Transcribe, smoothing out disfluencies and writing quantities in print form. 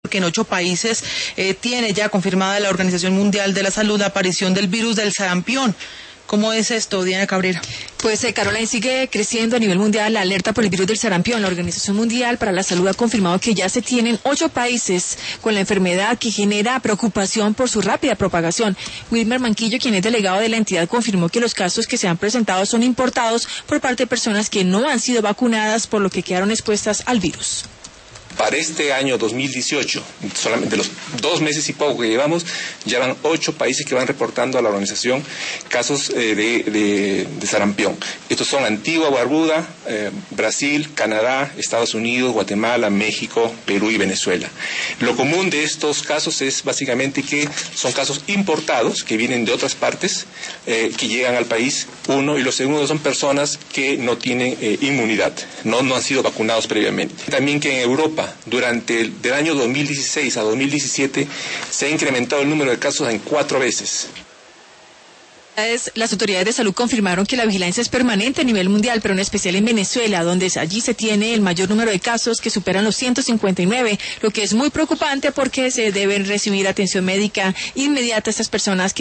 que en 8 países tiene ya confirmada la Organización Mundial de la Salud la aparición del virus del sarampión. ¿Cómo es esto, Diana Cabrera? Pues, Caroline, sigue creciendo a nivel mundial la alerta por el virus del sarampión. La Organización Mundial para la Salud ha confirmado que ya se tienen 8 países con la enfermedad, que genera preocupación por su rápida propagación. Wilmer Manquillo, quien es delegado de la entidad, confirmó que los casos que se han presentado son importados por parte de personas que no han sido vacunadas, por lo que quedaron expuestas al virus. Para este año 2018, solamente los 2 meses y poco que llevamos, ya van 8 países que van reportando a la organización casos de sarampión. Estos son Antigua, Barbuda, Brasil, Canadá, Estados Unidos, Guatemala, México, Perú y Venezuela. Lo común de estos casos es básicamente que son casos importados, que vienen de otras partes, que llegan al país, uno, y lo segundo son personas que no tienen inmunidad, no han sido vacunados previamente. También que en Europa, durante del año 2016 a 2017 se ha incrementado el número de casos en 4 veces. Las autoridades de salud confirmaron que la vigilancia es permanente a nivel mundial, pero en especial en Venezuela, donde allí se tiene el mayor número de casos, que superan los 159, lo que es muy preocupante porque se deben recibir atención médica inmediata a estas personas que